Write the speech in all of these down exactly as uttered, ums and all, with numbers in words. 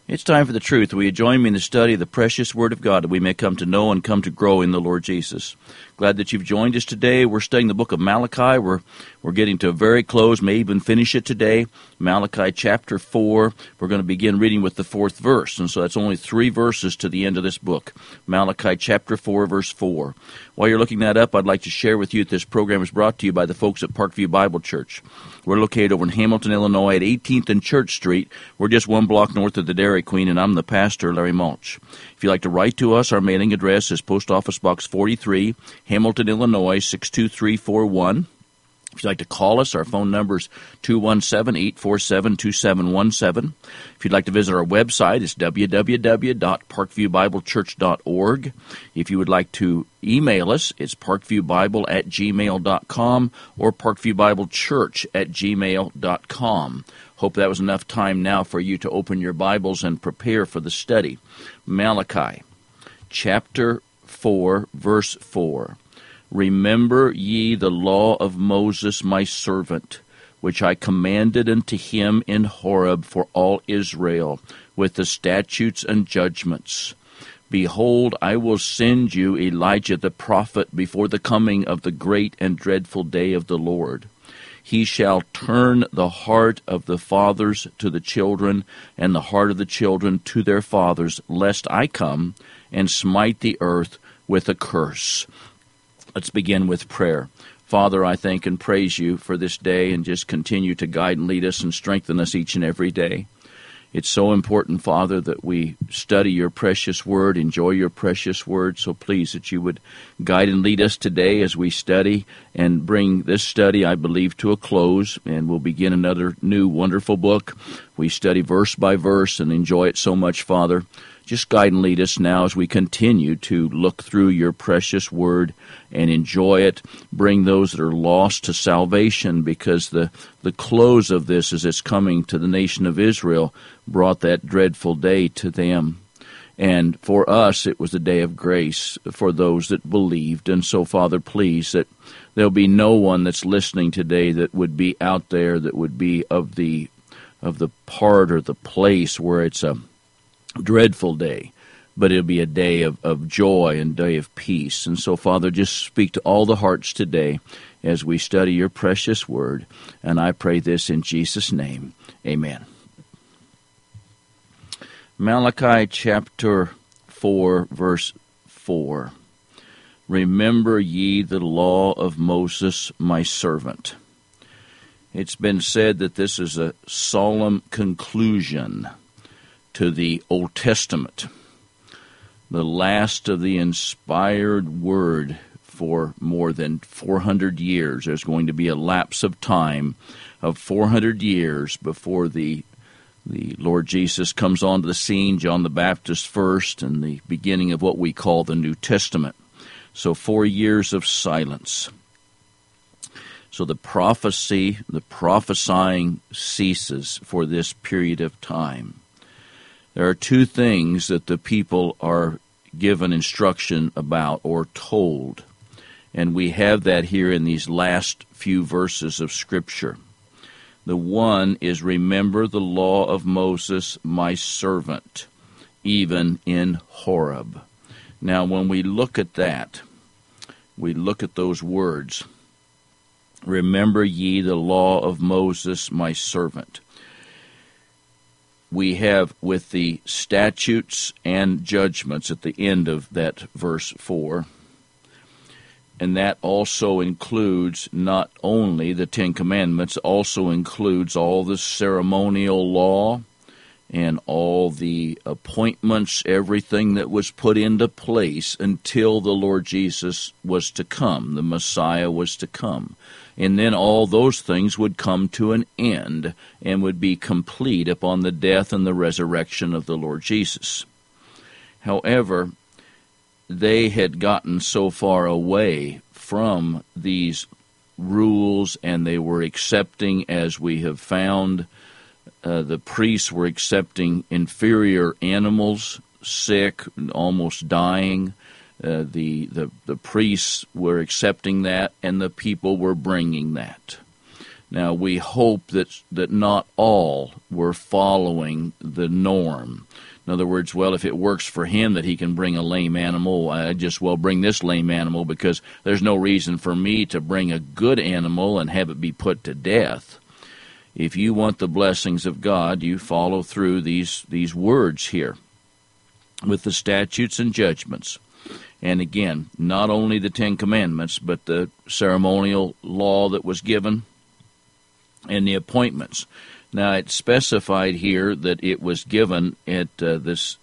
It's time for the truth. Will you join me in the study of the precious Word of God that we may come to know and come to grow in the Lord Jesus? Glad that you've joined us today. We're studying the book of Malachi. We're we're getting to a very close, may even finish it today. Malachi chapter four. We're going to begin reading with the fourth verse, and so that's only three verses to the end of this book. Malachi chapter four, verse four. While you're looking that up, I'd like to share with you that this program is brought to you by the folks at Parkview Bible Church. We're located over in Hamilton, Illinois at eighteenth and Church Street. We're just one block north of the Dairy Queen, and I'm the pastor, Larry Mulch. If you'd like to write to us, our mailing address is Post Office Box forty-three, Hamilton, Illinois, six two three four one. If you'd like to call us, our phone number is two one seven, eight four seven, two seven one seven. If you'd like to visit our website, it's w w w dot parkview bible church dot org. If you would like to email us, it's parkviewbible at gmail dot com or parkviewbiblechurch at gmail dot com. Hope that was enough time now for you to open your Bibles and prepare for the study. Malachi, chapter four, verse four. Remember ye the law of Moses my servant, which I commanded unto him in Horeb for all Israel, with the statutes and judgments. Behold, I will send you Elijah the prophet before the coming of the great and dreadful day of the Lord. He shall turn the heart of the fathers to the children, and the heart of the children to their fathers, lest I come and smite the earth with a curse. Let's begin with prayer. Father, I thank and praise you for this day, and just continue to guide and lead us and strengthen us each and every day. It's so important, Father, that we study your precious word, enjoy your precious word, so please that you would guide and lead us today as we study and bring this study, I believe, to a close, and we'll begin another new wonderful book. We study verse by verse and enjoy it so much, Father. Just guide and lead us now as we continue to look through your precious word and enjoy it. Bring those that are lost to salvation, because the, the close of this, as it's coming to the nation of Israel, brought that dreadful day to them. And for us, it was a day of grace for those that believed. And so, Father, please, that there'll be no one that's listening today that would be out there that would be of the of the part or the place where it's a dreadful day, but it'll be a day of, of joy and day of peace. And so, Father, just speak to all the hearts today as we study your precious word. And I pray this in Jesus' name. Amen. Malachi chapter four, verse four. Remember ye the law of Moses my servant. It's been said that this is a solemn conclusion to the Old Testament, the last of the inspired word for more than four hundred years. There's going to be a lapse of time of four hundred years before the the Lord Jesus comes onto the scene, John the Baptist first, and the beginning of what we call the New Testament. So four years of silence. So the prophecy, the prophesying ceases for this period of time. There are two things that the people are given instruction about or told, and we have that here in these last few verses of Scripture. The one is, remember the law of Moses, my servant, even in Horeb. Now, when we look at that, we look at those words, remember ye the law of Moses, my servant. We have with the statutes and judgments at the end of that verse four. And that also includes not only the Ten Commandments, also includes all the ceremonial law and all the appointments, everything that was put into place until the Lord Jesus was to come, the Messiah was to come. And then all those things would come to an end and would be complete upon the death and the resurrection of the Lord Jesus. However, they had gotten so far away from these rules, and they were accepting, as we have found, uh, the priests were accepting inferior animals, sick, almost dying. Uh, the, the the priests were accepting that, and the people were bringing that. Now, we hope that that not all were following the norm. In other words, well, if it works for him that he can bring a lame animal, I just, well, bring this lame animal, because there's no reason for me to bring a good animal and have it be put to death. If you want the blessings of God, you follow through these, these words here with the statutes and judgments. And again, not only the Ten Commandments, but the ceremonial law that was given and the appointments. Now, it's specified here that it was given at uh, this,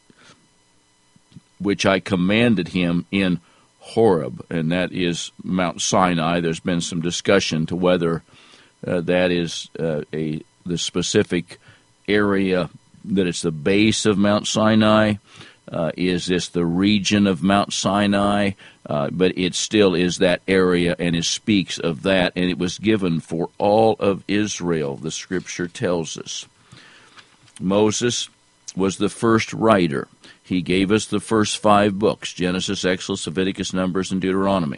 which I commanded him in Horeb, and that is Mount Sinai. There's been some discussion to whether uh, that is uh, a the specific area, that it's the base of Mount Sinai. Uh, is this the region of Mount Sinai? Uh, but it still is that area, and it speaks of that, and it was given for all of Israel, the Scripture tells us. Moses was the first writer. He gave us the first five books, Genesis, Exodus, Leviticus, Numbers, and Deuteronomy.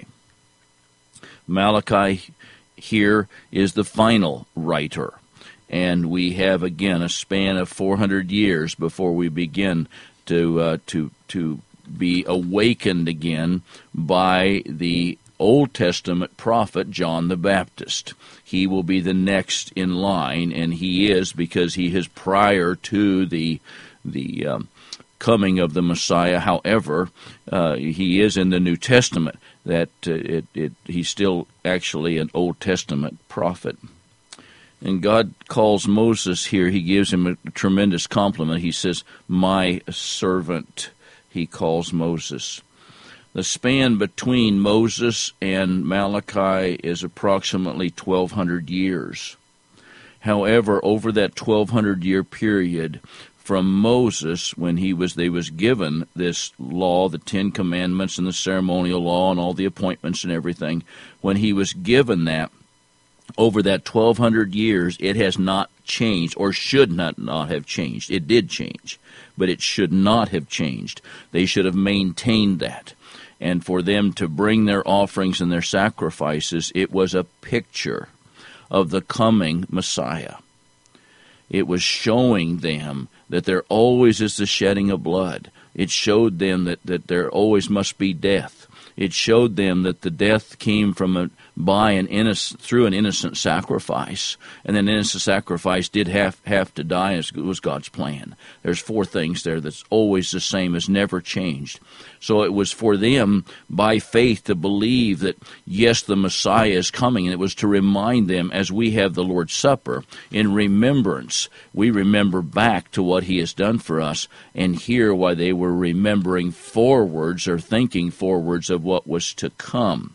Malachi here is the final writer. And we have, again, a span of four hundred years before we begin to uh, to to be awakened again by the Old Testament prophet John the Baptist. He will be the next in line, and he is, because he is prior to the the um, coming of the Messiah. However, uh, he is in the New Testament. That uh, it, it he's still actually an Old Testament prophet. And God calls Moses here, he gives him a tremendous compliment. He says, my servant, he calls Moses. The span between Moses and Malachi is approximately twelve hundred years. However, over that twelve hundred year period, from Moses, when he was they was given this law, the Ten Commandments and the ceremonial law and all the appointments and everything, when he was given that, over that twelve hundred years, it has not changed, or should not, not have changed. It did change, but it should not have changed. They should have maintained that. And for them to bring their offerings and their sacrifices, it was a picture of the coming Messiah. It was showing them that there always is the shedding of blood. It showed them that, that there always must be death. It showed them that the death came from a by an innocent through an innocent sacrifice, and an innocent sacrifice did have have to die. As it was God's plan. There's four things there that's always the same, has never changed. So it was for them by faith to believe that yes, the Messiah is coming, and it was to remind them, as we have the Lord's Supper in remembrance. We remember back to what He has done for us, and here why they were remembering forwards or thinking forwards of what was to come.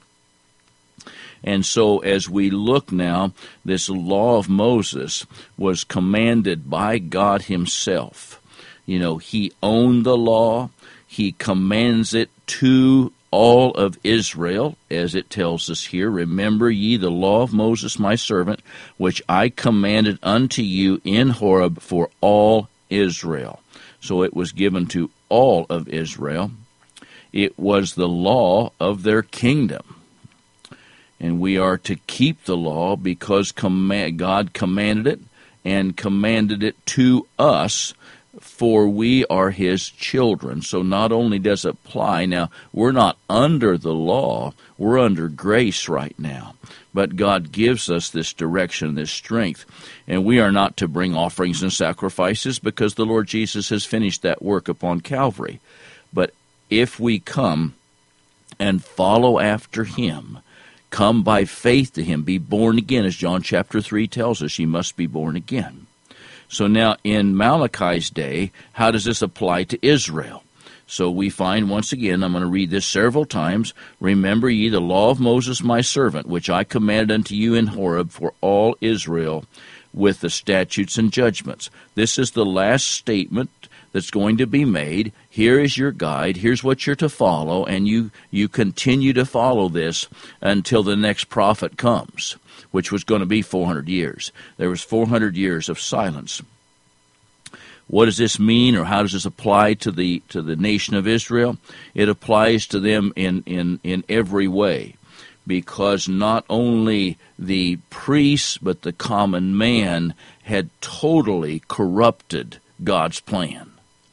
And so as we look now, this law of Moses was commanded by God Himself. You know, He owned the law. He commands it to all of Israel, as it tells us here. Remember ye the law of Moses my servant, which I commanded unto you in Horeb for all Israel. So it was given to all of Israel. It was the law of their kingdom. And we are to keep the law because command, God commanded it and commanded it to us, for we are His children. So not only does it apply, now we're not under the law, we're under grace right now. But God gives us this direction, this strength. And we are not to bring offerings and sacrifices because the Lord Jesus has finished that work upon Calvary. But if we come and follow after Him, come by faith to Him, be born again, as John chapter three tells us, you must be born again. So now in Malachi's day, how does this apply to Israel? So we find, once again, I'm going to read this several times, remember ye the law of Moses my servant, which I commanded unto you in Horeb for all Israel, with the statutes and judgments. This is the last statement that's going to be made. Here is your guide. Here's what you're to follow, and you, you continue to follow this until the next prophet comes, which was going to be four hundred years. There was four hundred years of silence. What does this mean, or how does this apply to the to the nation of Israel? It applies to them in, in, in every way, because not only the priests, but the common man had totally corrupted God's plan.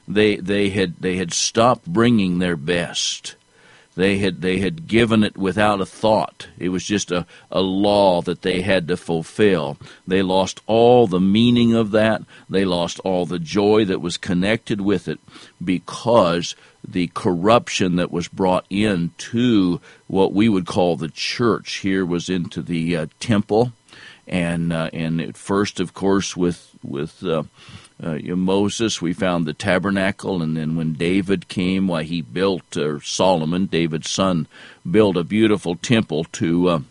They they had they had stopped bringing their best. They had they had given it without a thought. It was just a, a law that they had to fulfill. They lost all the meaning of that. They lost all the joy that was connected with it because the corruption that was brought into what we would call the church here was into the uh, temple. And uh, and at first, of course, with, with uh, Uh, you know, Moses, we found the tabernacle, and then when David came, why he built, or Solomon, David's son, built a beautiful temple to uh,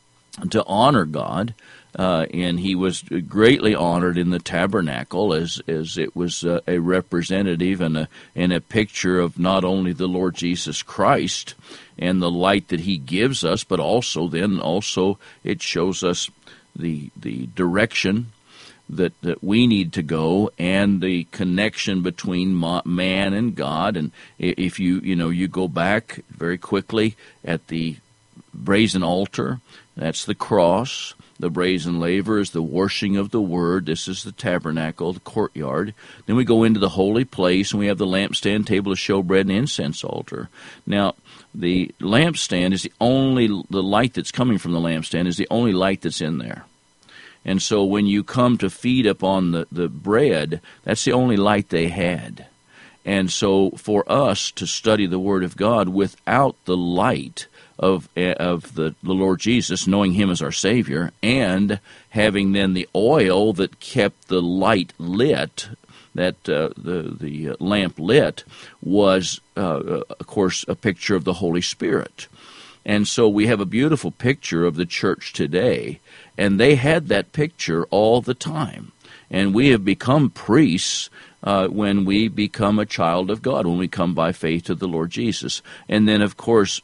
to honor God, uh, and he was greatly honored in the tabernacle as as it was uh, a representative and a and a picture of not only the Lord Jesus Christ and the light that He gives us, but also then also it shows us the the direction that, that we need to go, and the connection between man and God. And if you, you know, you go back very quickly at the brazen altar, that's the cross. The brazen laver is the washing of the Word. This is the tabernacle, the courtyard. Then we go into the holy place, and we have the lampstand, table of showbread, and incense altar. Now, the lampstand is the only, the light that's coming from the lampstand is the only light that's in there. And so when you come to feed upon the, the bread, that's the only light they had. And so for us to study the Word of God without the light of of the, the Lord Jesus, knowing Him as our Savior, and having then the oil that kept the light lit, that uh, the, the lamp lit, was, uh, of course, a picture of the Holy Spirit. And so we have a beautiful picture of the church today, and they had that picture all the time. And we have become priests uh, when we become a child of God, when we come by faith to the Lord Jesus. And then, of course,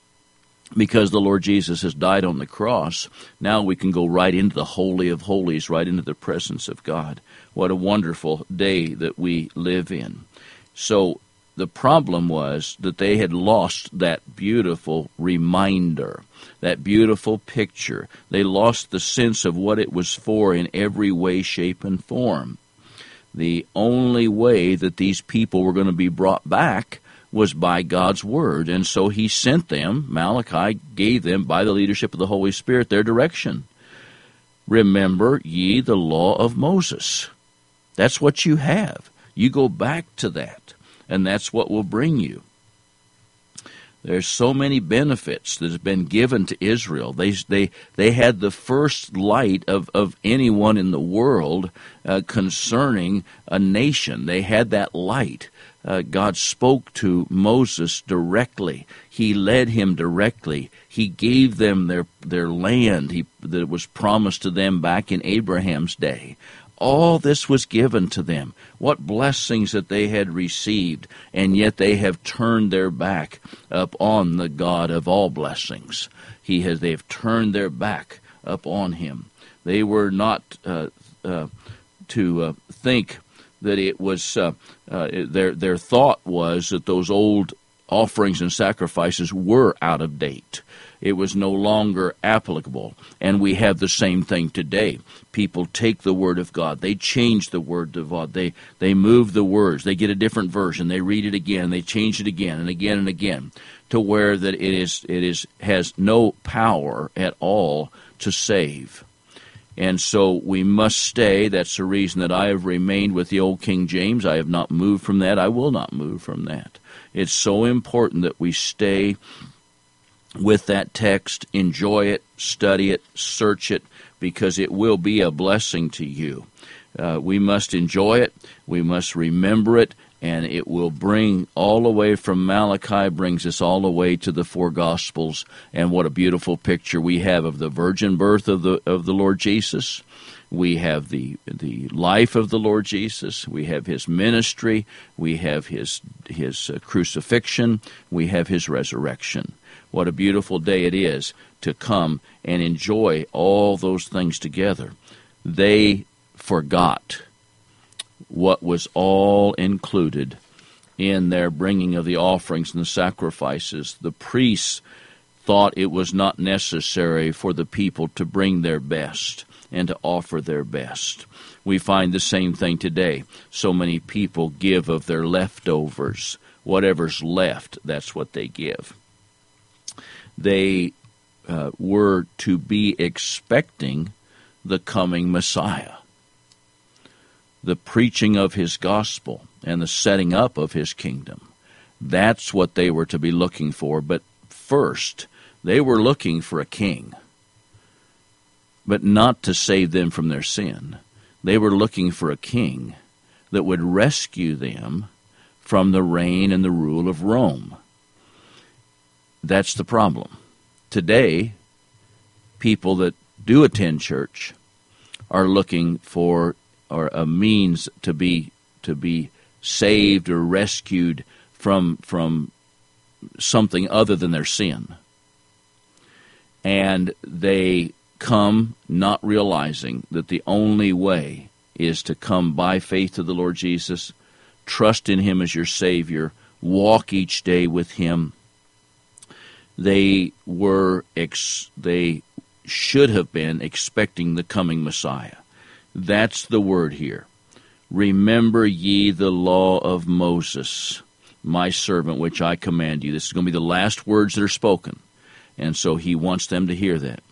because the Lord Jesus has died on the cross, now we can go right into the Holy of Holies, right into the presence of God. What a wonderful day that we live in. So the problem was that they had lost that beautiful reminder, that beautiful picture. They lost the sense of what it was for in every way, shape, and form. The only way that these people were going to be brought back was by God's Word. And so He sent them, Malachi gave them, by the leadership of the Holy Spirit, their direction. Remember ye the law of Moses. That's what you have. You go back to that. And that's what will bring you. There's so many benefits that have been given to Israel. They they they had the first light of, of anyone in the world uh, concerning a nation. They had that light. Uh, God spoke to Moses directly. He led him directly. He gave them their their land he, that was promised to them back in Abraham's day. All this was given to them. What blessings that they had received, and yet they have turned their back upon the God of all blessings. He has. They have turned their back upon Him. They were not uh, uh, to uh, think that it was. Uh, uh, their their thought was that those old offerings and sacrifices were out of date. It was no longer applicable. And we have the same thing today. People take the Word of God. They change the Word of God. They, they move the words. They get a different version. They read it again. They change it again and again and again to where that it is it is has no power at all to save. And so we must stay. That's the reason that I have remained with the old King James. I have not moved from that. I will not move from that. It's so important that we stay with that text, enjoy it, study it, search it, because it will be a blessing to you. Uh, we must enjoy it, we must remember it, and it will bring all the way from Malachi, brings us all the way to the four Gospels, and what a beautiful picture we have of the virgin birth of the of the Lord Jesus. We have the the life of the Lord Jesus. We have His ministry. We have His His uh, crucifixion. We have His resurrection. What a beautiful day it is to come and enjoy all those things together. They forgot what was all included in their bringing of the offerings and the sacrifices. The priests thought it was not necessary for the people to bring their best. and to offer their best. We find the same thing today. So many people give of their leftovers. Whatever's left, that's what they give. They uh, were to be expecting the coming Messiah, the preaching of his gospel, and the setting up of his kingdom. That's what they were to be looking for. But first, they were looking for a king, but not to save them from their sin. They were looking for a king that would rescue them from the reign and the rule of Rome. That's the problem. Today, people that do attend church are looking for or a means to be to be saved or rescued from from something other than their sin. And they come not realizing that the only way is to come by faith to the Lord Jesus, trust in him as your Savior, walk each day with him. They were ex- they should have been expecting the coming Messiah. That's the word here. Remember ye the law of Moses, my servant, which I command you. This is going to be the last words that are spoken. And so he wants them to hear that.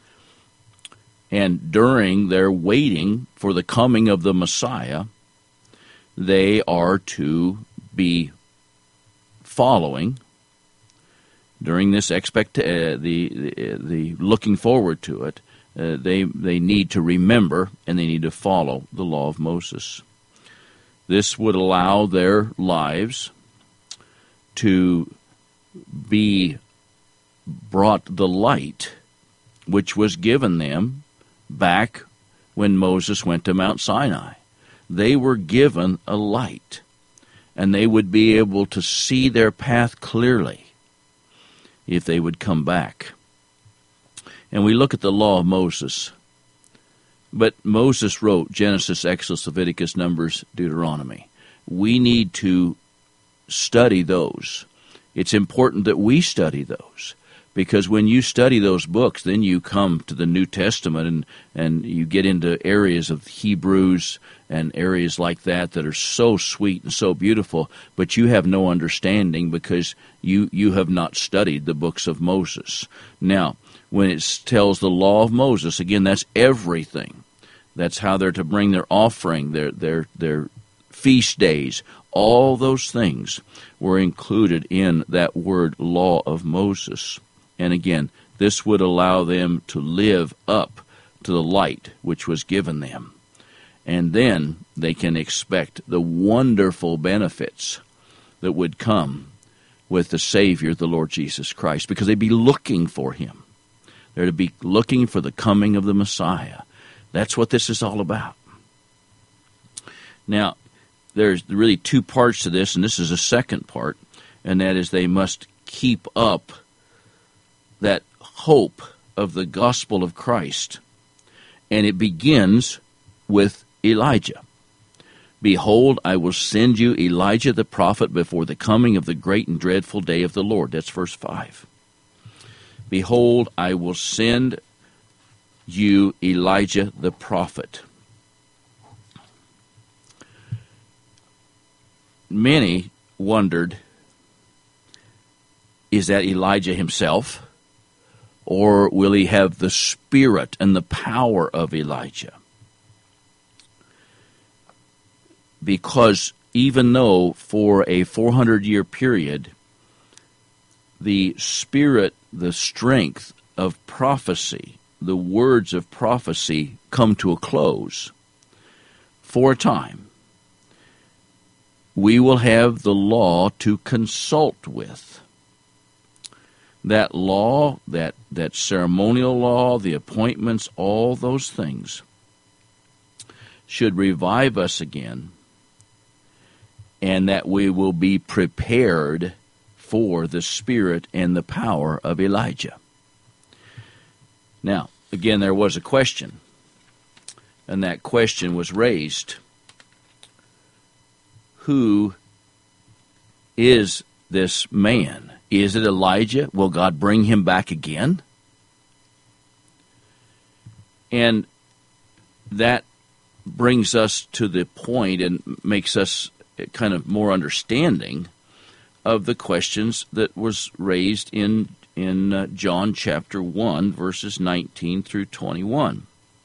And during their waiting for the coming of the Messiah, they are to be following during this expect uh, the, the the looking forward to it. Uh, they they need to remember and they need to follow the law of Moses. This would allow their lives to be brought the light which was given them back when Moses went to Mount Sinai. They were given a light, and they would be able to see their path clearly if they would come back. And we look at the law of Moses. But Moses wrote Genesis, Exodus, Leviticus, Numbers, Deuteronomy. We need to study those. It's important that we study those, because when you study those books, then you come to the New Testament and, and you get into areas of Hebrews and areas like that that are so sweet and so beautiful, but you have no understanding because you, you have not studied the books of Moses. Now, when it tells the law of Moses, again, that's everything. That's how they're to bring their offering, their their their feast days. All those things were included in that word law of Moses. And again, this would allow them to live up to the light which was given them. And then they can expect the wonderful benefits that would come with the Savior, the Lord Jesus Christ, because they'd be looking for him. They're to be looking for the coming of the Messiah. That's what this is all about. Now, there's really two parts to this, and this is a second part, and that is they must keep up that hope of the gospel of Christ. And it begins with Elijah. Behold, I will send you Elijah the prophet before the coming of the great and dreadful day of the Lord. That's verse five. Behold, I will send you Elijah the prophet. Many wondered, is that Elijah himself? Or will he have the spirit and the power of Elijah? Because even though for a four hundred year period, the spirit, the strength of prophecy, the words of prophecy come to a close for a time, we will have the law to consult with. That law, that, that ceremonial law, the appointments, all those things should revive us again, and that we will be prepared for the spirit and the power of Elijah. Now, again, there was a question, and that question was raised. Who is this man? Is it Elijah? Will God bring him back again? And that brings us to the point and makes us kind of more understanding of the questions that was raised in in uh, John chapter one, verses nineteen through twenty-one.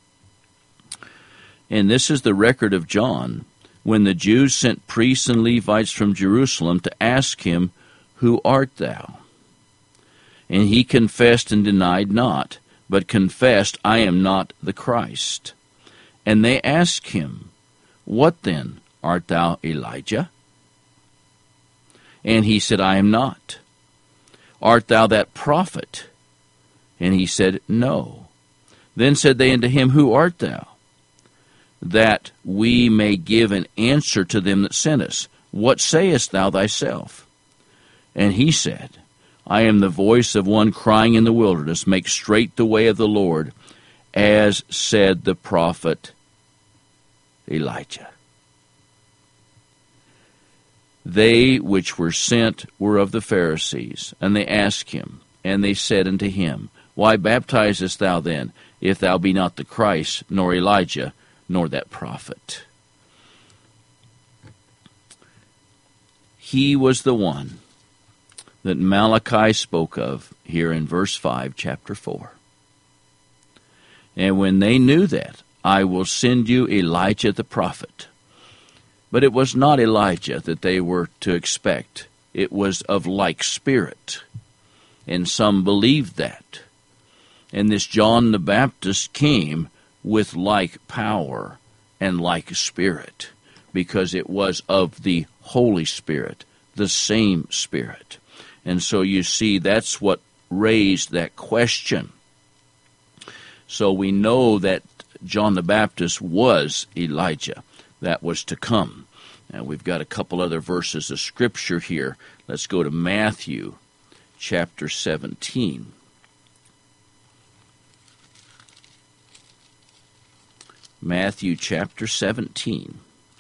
And this is the record of John, when the Jews sent priests and Levites from Jerusalem to ask him, "Who art thou?" And he confessed and denied not, but confessed, "I am not the Christ." And they asked him, "What then? Art thou Elijah?" And he said, "I am not." "Art thou that prophet?" And he said, "No." Then said they unto him, "Who art thou?" That we may give an answer to them that sent us. What sayest thou thyself? And he said, I am the voice of one crying in the wilderness, make straight the way of the Lord, as said the prophet Elijah. They which were sent were of the Pharisees, and they asked him, and they said unto him, Why baptizest thou then, if thou be not the Christ, nor Elijah, nor that prophet? He was the one that Malachi spoke of here in verse five, chapter four. And when they knew that, I will send you Elijah the prophet. But it was not Elijah that they were to expect. It was of like spirit. And some believed that. And this John the Baptist came with like power and like spirit, because it was of the Holy Spirit, the same Spirit. And so you see, that's what raised that question. So we know that John the Baptist was Elijah. That was to come. Now we've got a couple other verses of Scripture here. Let's go to Matthew chapter seventeen. Matthew chapter seventeen.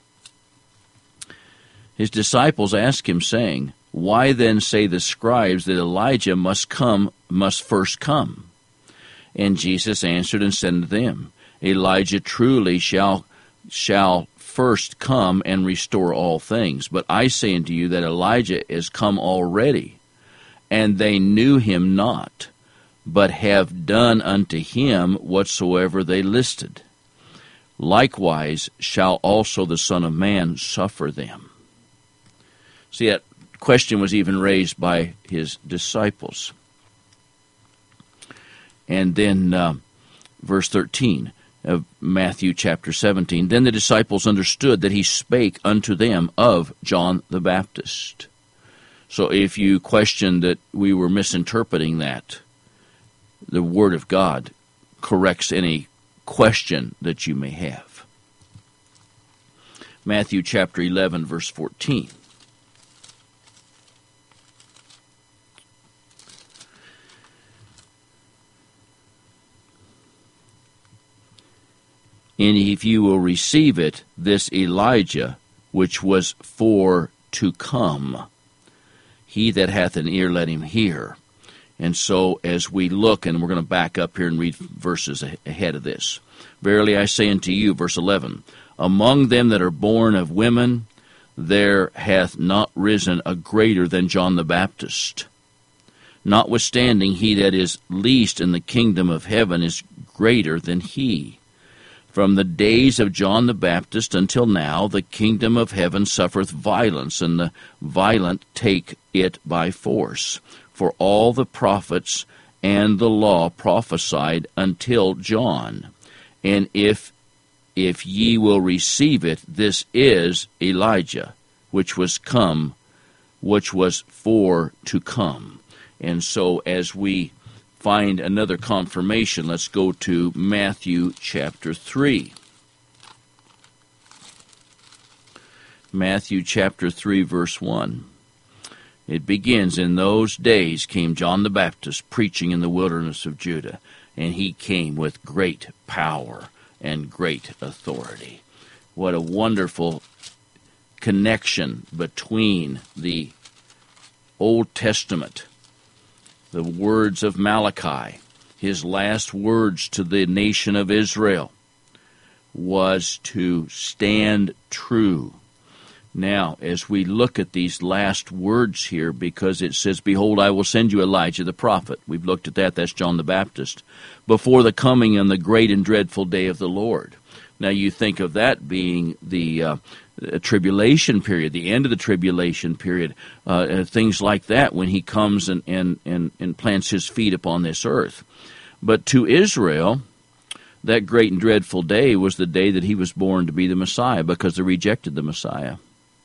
His disciples asked him, saying, Why then say the scribes that Elijah must come, must first come? And Jesus answered and said unto them, Elijah truly shall shall first come and restore all things. But I say unto you that Elijah is come already, and they knew him not, but have done unto him whatsoever they listed. Likewise shall also the Son of Man suffer them. See, that question was even raised by his disciples. And then uh, verse thirteen of Matthew chapter seventeen, Then the disciples understood that he spake unto them of John the Baptist. So if you question that we were misinterpreting that, the Word of God corrects any question that you may have. Matthew chapter eleven, verse fourteen. And if you will receive it, this Elijah, which was for to come, he that hath an ear, let him hear. And so as we look, and we're going to back up here and read verses ahead of this. Verily I say unto you, verse eleven, Among them that are born of women, there hath not risen a greater than John the Baptist. Notwithstanding, he that is least in the kingdom of heaven is greater than he. From the days of John the Baptist until now, the kingdom of heaven suffereth violence, and the violent take it by force. For all the prophets and the law prophesied until John. And if if ye will receive it, this is Elijah, which was come, which was for to come. And so as we find another confirmation, let's go to Matthew chapter three. Matthew chapter three, verse one. It begins, In those days came John the Baptist preaching in the wilderness of Judah, and he came with great power and great authority. What a wonderful connection between the Old Testament, the words of Malachi, his last words to the nation of Israel, was to stand true. Now, as we look at these last words here, because it says, "Behold, I will send you Elijah the prophet." We've looked at that. That's John the Baptist. "Before the coming and the great and dreadful day of the Lord." Now, you think of that being the uh, tribulation period, the end of the tribulation period, uh, things like that, when he comes and, and, and, and plants his feet upon this earth. But to Israel, that great and dreadful day was the day that he was born to be the Messiah, because they rejected the Messiah.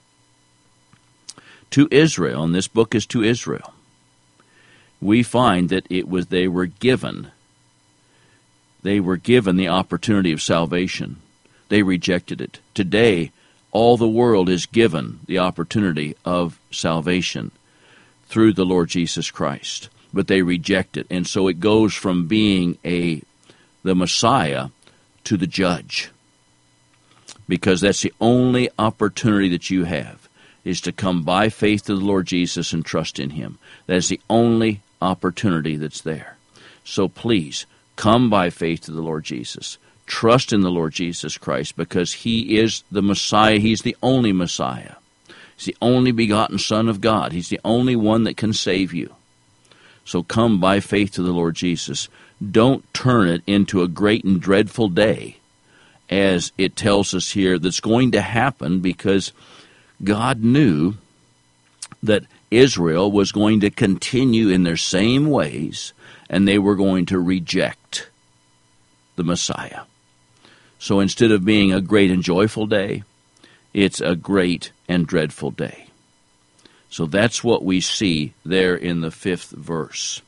To Israel, and this book is to Israel, we find that it was they were given. They were given the opportunity of salvation. They rejected it. Today, all the world is given the opportunity of salvation through the Lord Jesus Christ, but they reject it. And so it goes from being a the Messiah to the judge, because that's the only opportunity that you have, is to come by faith to the Lord Jesus and trust in him. That is the only opportunity that's there. So please, come by faith to the Lord Jesus. Trust in the Lord Jesus Christ, because he is the Messiah. He's the only Messiah. He's the only begotten Son of God. He's the only one that can save you. So come by faith to the Lord Jesus. Don't turn it into a great and dreadful day, as it tells us here, that's going to happen, because God knew that Israel was going to continue in their same ways, and they were going to reject the Messiah. So instead of being a great and joyful day, it's a great and dreadful day. So that's what we see there in the fifth verse.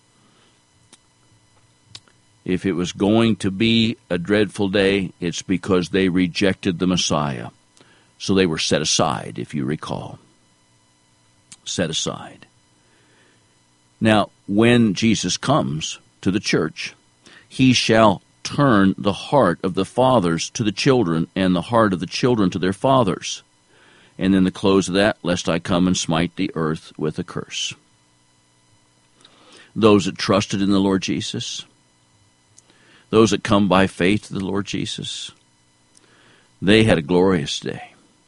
If it was going to be a dreadful day, it's because they rejected the Messiah. So they were set aside, if you recall. Set aside. Now, when Jesus comes to the church, he shall turn the heart of the fathers to the children, and the heart of the children to their fathers. And then the close of that, "Lest I come and smite the earth with a curse." Those that trusted in the Lord Jesus, those that come by faith to the Lord Jesus, they had a glorious day.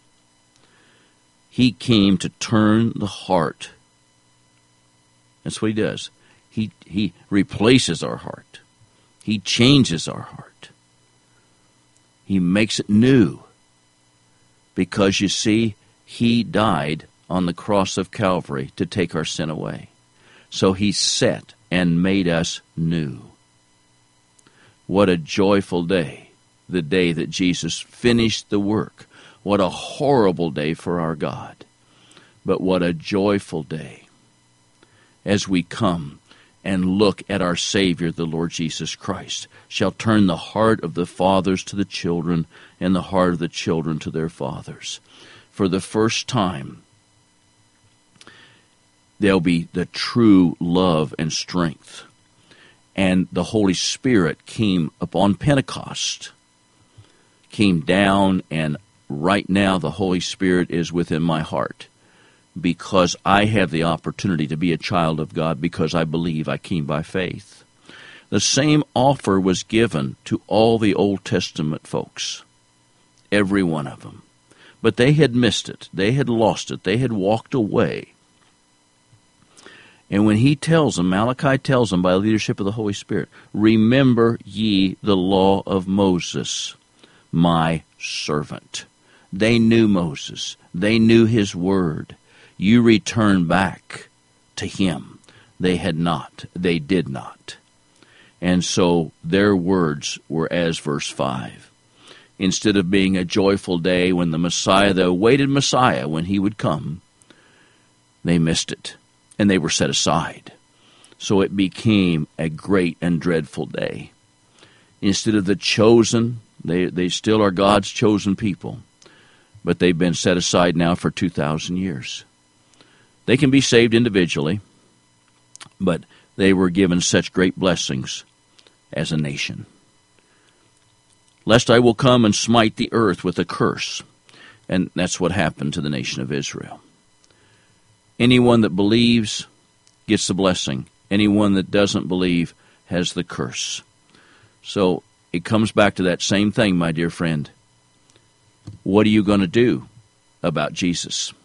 He came to turn the heart. That's what he does. He, he replaces our heart. He changes our heart. He makes it new. Because, you see, he died on the cross of Calvary to take our sin away. So he set and made us new. What a joyful day, the day that Jesus finished the work. What a horrible day for our God. But what a joyful day as we come and look at our Savior, the Lord Jesus Christ, shall turn the heart of the fathers to the children, and the heart of the children to their fathers. For the first time, there'll be the true love and strength. And the Holy Spirit came upon Pentecost, came down, and right now the Holy Spirit is within my heart, because I have the opportunity to be a child of God, because I believe I came by faith. The same offer was given to all the Old Testament folks, every one of them. But they had missed it. They had lost it. They had walked away. And when he tells them, Malachi tells them by the leadership of the Holy Spirit, "Remember ye the law of Moses, my servant." They knew Moses. They knew his word. You return back to him. They had not. They did not. And so their words were as verse five. Instead of being a joyful day when the Messiah, the awaited Messiah, when he would come, they missed it, and they were set aside. So it became a great and dreadful day. Instead of the chosen, they, they still are God's chosen people, but they've been set aside now for two thousand years. They can be saved individually, but they were given such great blessings as a nation. "Lest I will come and smite the earth with a curse." And that's what happened to the nation of Israel. Anyone that believes gets the blessing. Anyone that doesn't believe has the curse. So it comes back to that same thing, my dear friend. What are you going to do about Jesus?